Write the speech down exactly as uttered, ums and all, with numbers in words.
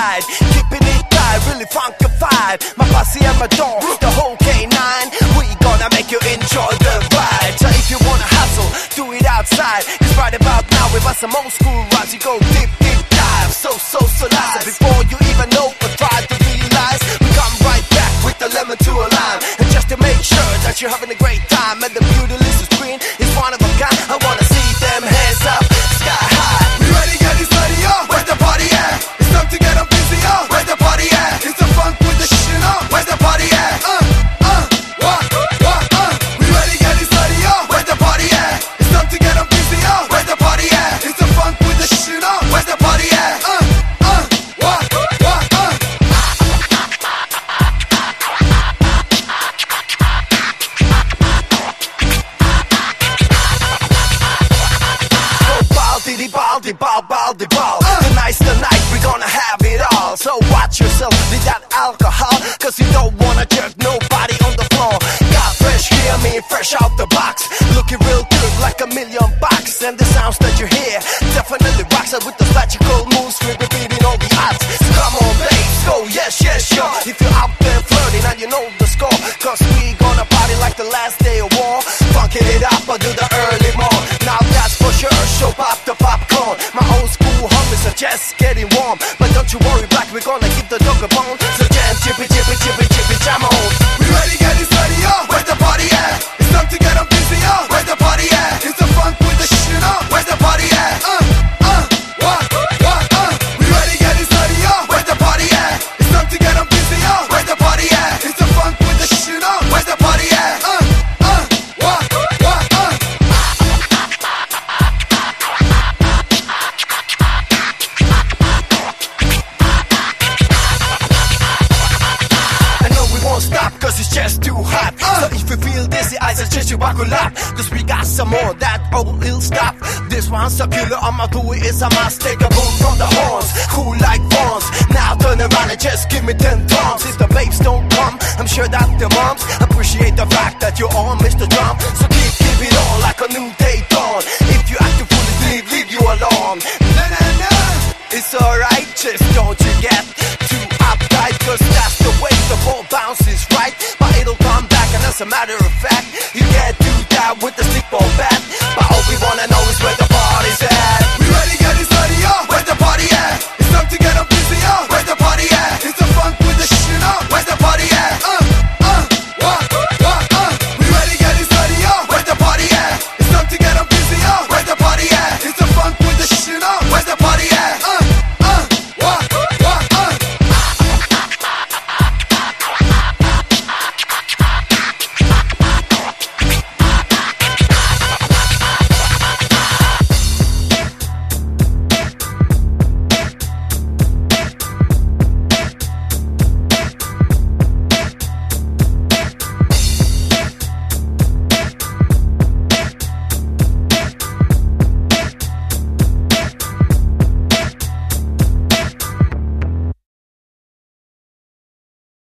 side, keeping it tight, really funkified. My posse and my dog, the whole K nine. We gonna make you enjoy the ride. So if you wanna hustle, do it outside. Cause right about now we got some old school rhymes. You go deep, deep dive, so, so, so nice. Before you even know or try to realize, we come right back with the lemon to a lime. And just to make sure that you're having a great time, and the beauty list is green, is one of a kind. I wanna see them hands up, sky high. We ready, get it steady, yo. Where's the party at? It's time to get up busy, yo. Where's the party at? It's the funk with the shit on. Where's the party at? Uh, uh, what, what, uh. We ready, get it steady, yo. Where's the party at? It's time to get up busy, yo. Where's the party at? It's the funk with the shit on. Where's the party at? Uh, uh, what, what, uh. Baldy, baldy, ball, baldy, ball. Tonight's the night, we're gonna have it all. So watch yourself with that alcohol, cause you don't wanna jerk nobody on the floor. Got fresh gear, me fresh out the box, looking real good like a million bucks. And the sounds that you hear definitely rocks out with the magical moves. We're repeating all the odds. So come on, babe, go, yes, yes, sure. If you're out there flirting and you know the score, cause we gonna party like the last day of war. Funking it up, I'll do the early morn. Now that's for sure, show pop the popcorn. My old school homies are just getting warm. But don't you worry, black, we're gonna give the dog a bone. So jam, chippy, chippy, chippy, chippy, jam on. We ready, get it steady, yo. Where's the party at? It's time to get up busy, yo. Where's the party at? It's the funk with the shit on. Where's the party at? Uh, uh, what, what, uh. We ready, get it steady, yo. Where's the party at? It's time to get up busy, yo. Where's the party at? It's the funk with the shit on. Where's the party at? Uh, uh, what, what, uh. Stop, cause it's just too hot. uh. So if you feel dizzy, I suggest you buckle up, cause we got some more that old ill stuff. This one's so killer, I'ma do it, it's a must. Take a boom from the horns, cool like fawns. Now turn around and just give me ten toms. If the babes don't come, I'm sure that the moms appreciate the fact that you're on Mister Drum. So keep, keep it on like a new day dawn. If you act to fully leave, leave you alone. Na, na, na. It's alright, just don't you get too uptight, cause that's the way the ball bounces, right? But it'll come back, and as a matter of fact, you can't do that with the stick ball bat. But all we wanna know is where the